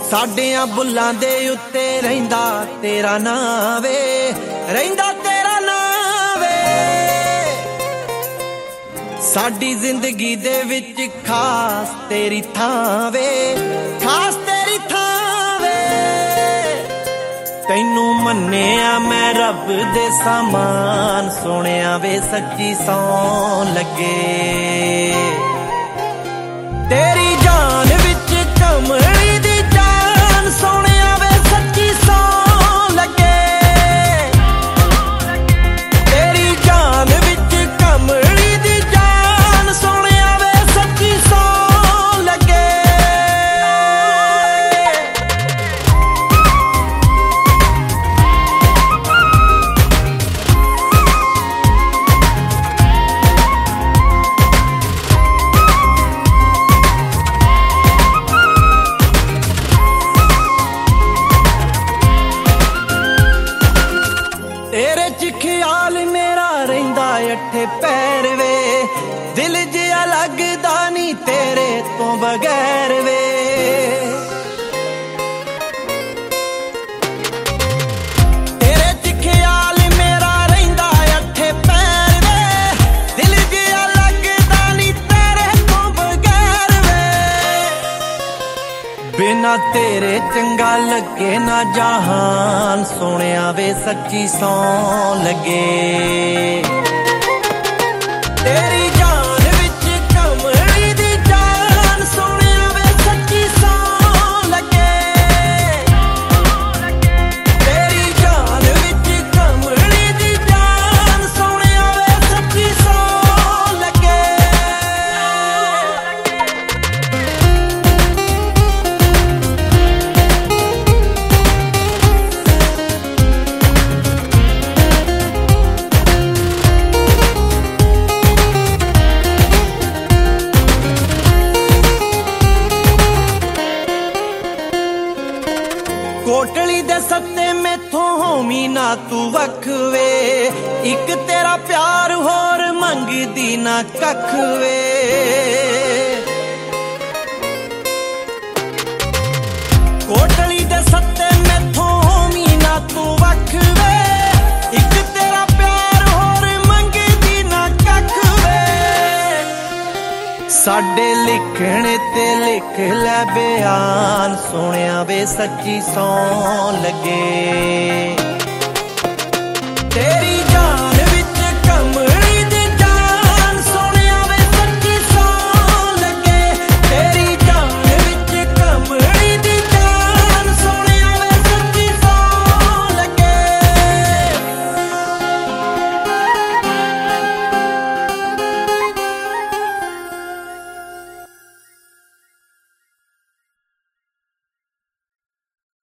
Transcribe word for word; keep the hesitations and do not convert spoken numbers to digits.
ਸਾਡਿਆਂ ਬੁੱਲਾਂ ਦੇ ਉੱਤੇ ਰਹਿੰਦਾ ਤੇਰਾ ਨਾਂ ਵੇ, ਰਹਿੰਦਾ ਤੇਰਾ ਨਾਂ ਵੇ। ਸਾਡੀ ਜ਼ਿੰਦਗੀ ਦੇ ਵਿੱਚ ਖਾਸ ਤੇਰੀ ਥਾਂ ਵੇ, ਖਾਸ ਤੇਰੀ ਥਾਂ ਵੇ। ਤੈਨੂੰ ਮੰਨਿਆ ਮੈਂ ਰੱਬ ਦੇ ਸਾਮਾਨ, ਸੋਹਣਿਆ ਵੇ ਸੱਚੀ ਸੌਂ ਲੱਗੇ। ਤੇਰੀ ਜਾਨ ਵਿੱਚ ਕਮਲੀ ਦੀ ਜਾਨ, ਸੋਹਣਿਆ ਵੇ ਸੱਚੀ ਸੌਂ ਲੱਗੇ। ਤੇਰੀ ਜਾਨ ਵਿੱਚ ਕਮਲੀ ਦੀ ਜਾਨ, ਸੋਹਣਿਆ ਵੇ ਸੱਚੀ ਸੌਂ ਲੱਗੇ। ਤੇਰੇ ਚ ਖਿਆਲ ਮੇਰਾ ਰਹਿੰਦਾ ਅੱਠੇ ਪੈਰ ਵੇ, ਦਿਲ ਜਿਹਾ ਲੱਗਦਾ ਨੀ ਤੇਰੇ ਤੋਂ ਬਗੈਰ ਵੇ। ਤੇਰੇ ਚ ਖਿਆਲ ਮੇਰਾ ਰਹਿੰਦਾ ਅੱਠੇ ਪੈਰ ਵੇ, ਦਿਲ ਜਿਹਾ ਲੱਗਦਾ ਨੀ ਤੇਰੇ ਤੋਂ ਬਗੈਰ ਵੇ। ਬਿਨਾ ਤੇਰੇ ਚੰਗਾ ਲੱਗੇ ਨਾ ਜਹਾਨ, ਸੋਹਣਿਆ ਵੇ ਸੱਚੀ ਸੌਂ ਲੱਗੇ। ਤੇਰੀ ਜਾਨ ਵਿੱਚ ਕਮਲੀ ਦੀ ਜਾਨ, ਸੋਹਣਿਆ ਵੇ ਸੱਚੀ ਸੌਂ ਲੱਗੇ। ਤੇਰੀ ਜਾਨ ਵਿੱਚ ਕਮਲੀ ਦੀ ਜਾਨ, ਸੋਹਣਿਆ ਵੇ ਸੱਚੀ ਸੌਂ ਲੱਗੇ। ਕੋਟਲੀ ਦੇ ਸੱਤੇ ਮੈਥੋਂ ਹੋਵੀ ਨਾ ਤੂੰ ਵੱਖ ਵੇ, ਇੱਕ ਤੇਰਾ ਪਿਆਰ ਹੋਰ ਮੰਗਦੀ ਨਾ ਕੱਖ ਵੇ। ਕੋਟਲੀ ਦੇ ਸੱਤੇ ਮੈਥੋਂ ਹੋਵੀ ਨਾ ਤੂੰ ਵੱਖ ਵੇ, ਇੱਕ ਤੇਰਾ ਪਿਆਰ ਹੋਰ ਮੰਗਦੀ ਨਾ ਕੱਖ ਵੇ। ਸਾਡੇ ਲਿਖਣ ਤੇ ਲਿਖ ਲੈ ਬਿਆਨ, ਸੋਹਣਿਆ ਵੇ ਸੱਚੀ ਸੌਂ ਲੱਗੇ। ਤੇਰੀ